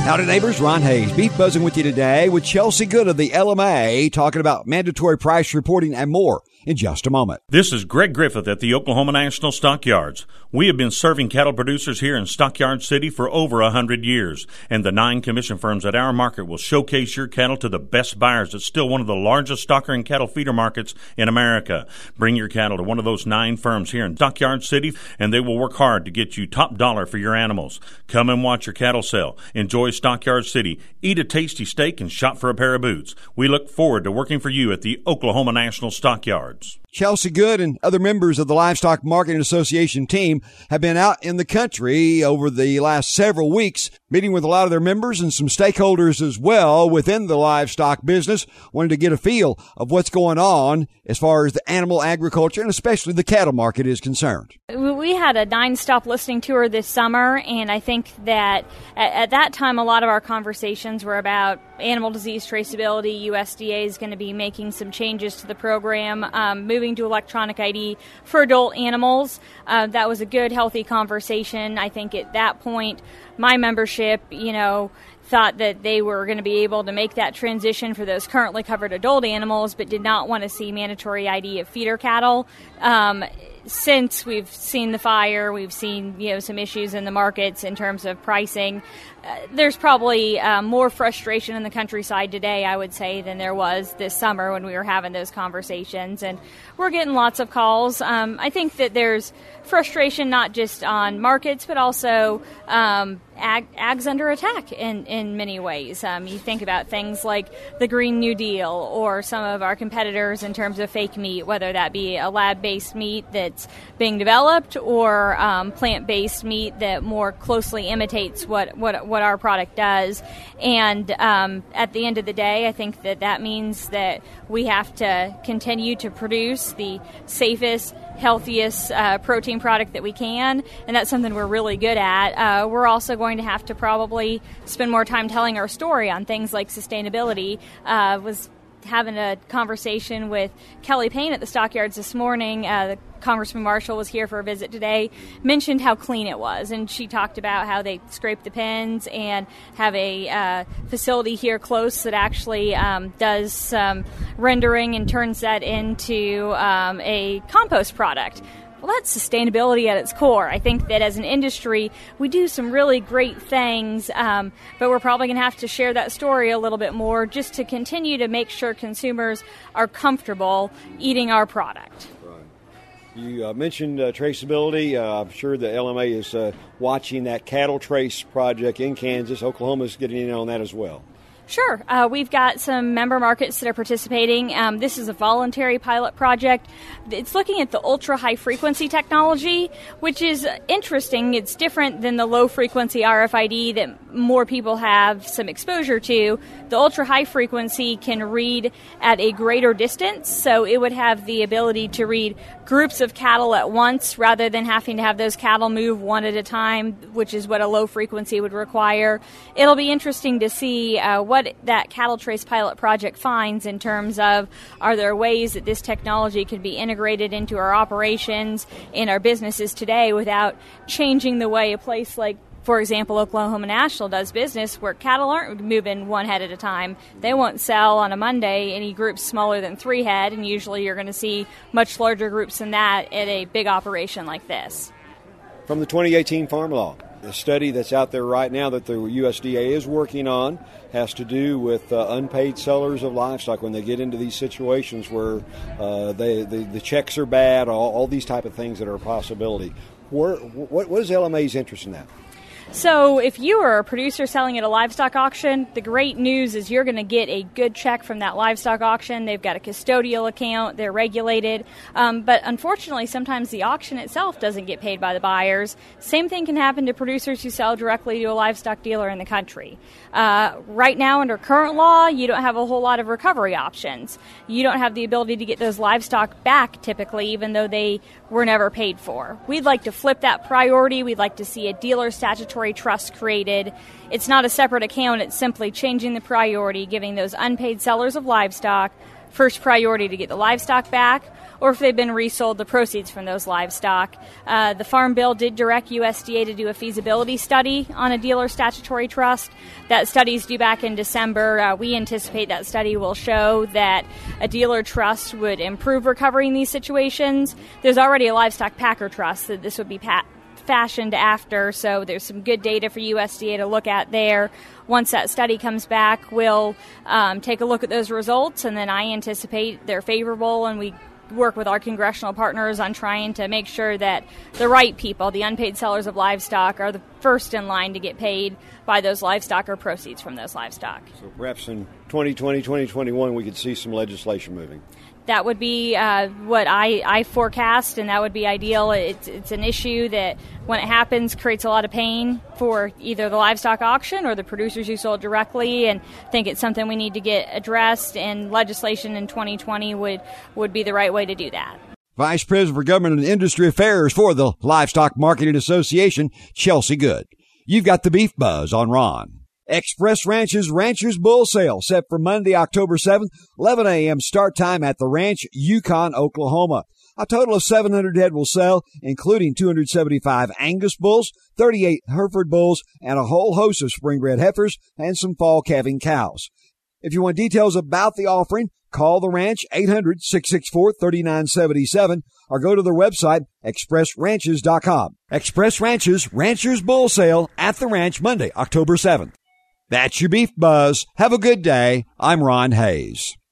Howdy neighbors, Ron Hayes, Beef Buzzing with you today with Chelsea Good of the LMA, talking about mandatory price reporting and more in just a moment. This is Greg Griffith at the Oklahoma National Stockyards. We have been serving cattle producers here in Stockyard City for over 100 years, and the 9 commission firms at our market will showcase your cattle to the best buyers. It's still one of the largest stocker and cattle feeder markets in America. Bring your cattle to one of those 9 firms here in Stockyard City, and they will work hard to get you top dollar for your animals. Come and watch your cattle sell. Enjoy Stockyard City. Eat a tasty steak and shop for a pair of boots. We look forward to working for you at the Oklahoma National Stockyards. Chelsea Good and other members of the Livestock Marketing Association team have been out in the country over the last several weeks, meeting with a lot of their members and some stakeholders as well within the livestock business, wanting to get a feel of what's going on as far as the animal agriculture and especially the cattle market is concerned. We had a 9-stop listening tour this summer, and I think that at that time a lot of our conversations were about animal disease traceability. USDA is going to be making some changes to the program, moving to electronic ID for adult animals. That was a good, healthy conversation. I think at that point, my membership, thought that they were going to be able to make that transition for those currently covered adult animals, but did not want to see mandatory ID of feeder cattle. Since we've seen the fire, we've seen some issues in the markets in terms of pricing. There's probably more frustration in the countryside today, I would say, than there was this summer when we were having those conversations. And we're getting lots of calls. I think that there's frustration not just on markets, but also ag's under attack in many ways. You think about things like the Green New Deal or some of our competitors in terms of fake meat, whether that be a lab-based meat that's being developed or plant-based meat that more closely imitates what our product does. And at the end of the day, I think that means that we have to continue to produce the safest, healthiest protein product that we can, and that's something we're really good at. We're also going to have to probably spend more time telling our story on things like sustainability. Was having a conversation with Kelly Payne at the Stockyards this morning. The Congressman Marshall was here for a visit today, mentioned how clean it was, and she talked about how they scrape the pens and have a facility here close that actually does some rendering and turns that into a compost product. Well, that's sustainability at its core. I think that as an industry, we do some really great things, but we're probably going to have to share that story a little bit more just to continue to make sure consumers are comfortable eating our product. Right. You mentioned traceability. I'm sure the LMA is watching that cattle trace project in Kansas. Oklahoma is getting in on that as well. Sure. We've got some member markets that are participating. This is a voluntary pilot project. It's looking at the ultra-high frequency technology, which is interesting. It's different than the low-frequency RFID that more people have some exposure to. The ultra-high frequency can read at a greater distance, so it would have the ability to read groups of cattle at once rather than having to have those cattle move one at a time, which is what a low frequency would require. It'll be interesting to see what that cattle trace pilot project finds in terms of, are there ways that this technology can be integrated into our operations in our businesses today without changing the way a place like, for example, Oklahoma National does business, where cattle aren't moving one head at a time. They won't sell on a Monday any groups smaller than 3 head, and usually you're going to see much larger groups than that at a big operation like this. From the 2018 Farm Law, the study that's out there right now that the USDA is working on has to do with unpaid sellers of livestock when they get into these situations where the checks are bad, all these type of things that are a possibility. What is LMA's interest in that? So if you are a producer selling at a livestock auction, the great news is you're going to get a good check from that livestock auction. They've got a custodial account. They're regulated. But unfortunately, sometimes the auction itself doesn't get paid by the buyers. Same thing can happen to producers who sell directly to a livestock dealer in the country. Right now, under current law, you don't have a whole lot of recovery options. You don't have the ability to get those livestock back, typically, even though they were never paid for. We'd like to flip that priority. We'd like to see a dealer statutory trust created. It's not a separate account. It's simply changing the priority, giving those unpaid sellers of livestock first priority to get the livestock back. or if they've been resold, the proceeds from those livestock. The Farm Bill did direct USDA to do a feasibility study on a dealer statutory trust. That study's due back in December. We anticipate that study will show that a dealer trust would improve recovery in these situations. There's already a livestock packer trust that this would be fashioned after, so there's some good data for USDA to look at there. Once that study comes back, we'll take a look at those results, and then I anticipate they're favorable, and we work with our congressional partners on trying to make sure that the right people, the unpaid sellers of livestock, are the first in line to get paid by those livestock or proceeds from those livestock. So perhaps in 2020, 2021, we could see some legislation moving. That would be what I forecast, and that would be ideal. It's an issue that, when it happens, creates a lot of pain for either the livestock auction or the producers who sold directly, and I think it's something we need to get addressed, and legislation in 2020 would be the right way to do that. Vice President for Government and Industry Affairs for the Livestock Marketing Association, Chelsea Good. You've got the Beef Buzz on Ron. Express Ranch's Ranchers Bull Sale set for Monday, October 7th, 11 a.m. start time at the ranch, Yukon, Oklahoma. A total of 700 head will sell, including 275 Angus bulls, 38 Hereford bulls, and a whole host of spring-bred heifers and some fall calving cows. If you want details about the offering, call the ranch 800-664-3977 or go to their website, expressranches.com. Express Ranches Ranchers Bull Sale at the ranch Monday, October 7th. That's your Beef Buzz. Have a good day. I'm Ron Hayes.